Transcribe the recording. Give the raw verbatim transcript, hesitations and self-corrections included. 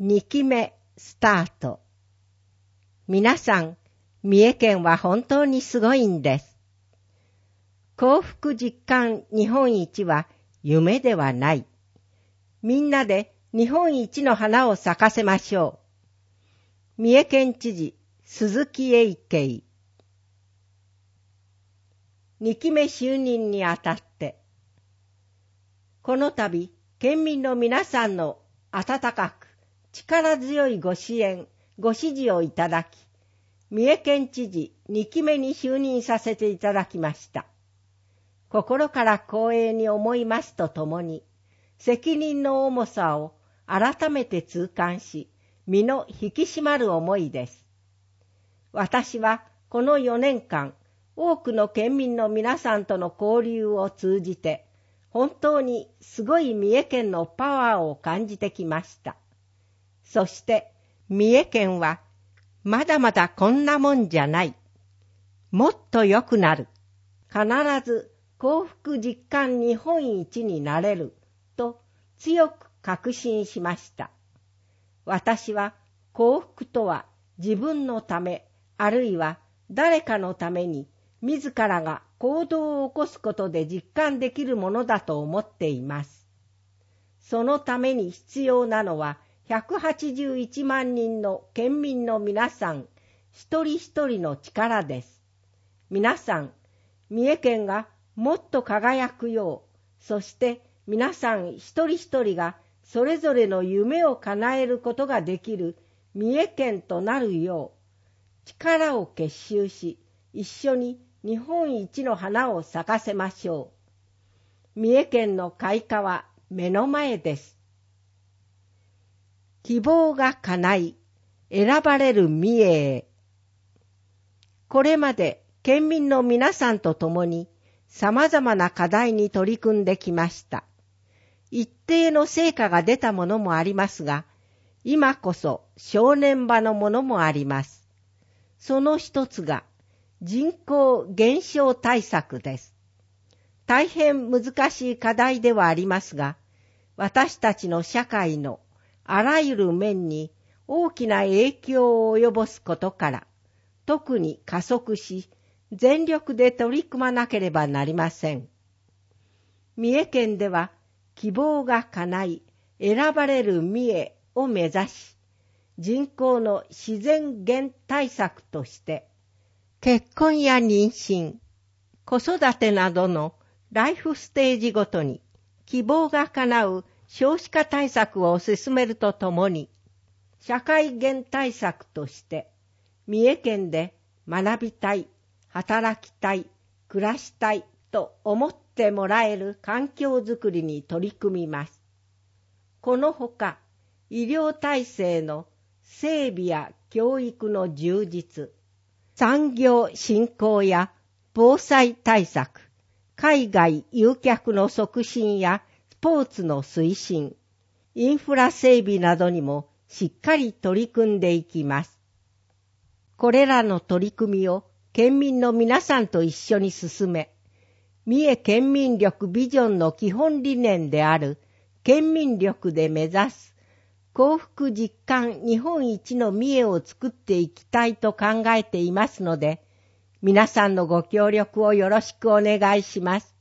にきめスタート。皆さん、三重県は本当にすごいんです。幸福実感日本一は夢ではない。みんなで日本一の花を咲かせましょう。三重県知事鈴木英慶。にきめ就任にあたって、この度県民の皆さんの温かく力強いご支援ご支持をいただき、三重県知事にきめに就任させていただきました。心から光栄に思いますとともに、責任の重さを改めて痛感し、身の引き締まる思いです。私はこのよねんかん、多くの県民の皆さんとの交流を通じて、本当にすごい三重県のパワーを感じてきました。そして三重県はまだまだこんなもんじゃない。もっと良くなる。必ず幸福実感日本一になれると強く確信しました。私は幸福とは自分のため、あるいは誰かのために自らが行動を起こすことで実感できるものだと思っています。そのために必要なのはひゃくはちじゅういちまんにんの県民の皆さん一人一人の力です。皆さん、三重県がもっと輝くよう、そして皆さん一人一人がそれぞれの夢を叶えることができる三重県となるよう、力を結集し、一緒に日本一の花を咲かせましょう。三重県の開花は目の前です。希望が叶い、選ばれる三重へ。これまで県民の皆さんと共に様々な課題に取り組んできました。一定の成果が出たものもありますが、今こそ正念場のものもあります。その一つが人口減少対策です。大変難しい課題ではありますが、私たちの社会のあらゆる面に大きな影響を及ぼすことから、特に加速し、全力で取り組まなければなりません。三重県では、希望が叶い、選ばれる三重を目指し、人口の自然減対策として、結婚や妊娠、子育てなどのライフステージごとに希望が叶う少子化対策を進めるとともに、社会減対策として、三重県で学びたい、働きたい、暮らしたいと思ってもらえる環境づくりに取り組みます。このほか、医療体制の整備や教育の充実、産業振興や防災対策、海外誘客の促進やスポーツの推進、インフラ整備などにもしっかり取り組んでいきます。これらの取り組みを県民の皆さんと一緒に進め、三重県民力ビジョンの基本理念である県民力で目指す幸福実感日本一の三重を作っていきたいと考えていますので、皆さんのご協力をよろしくお願いします。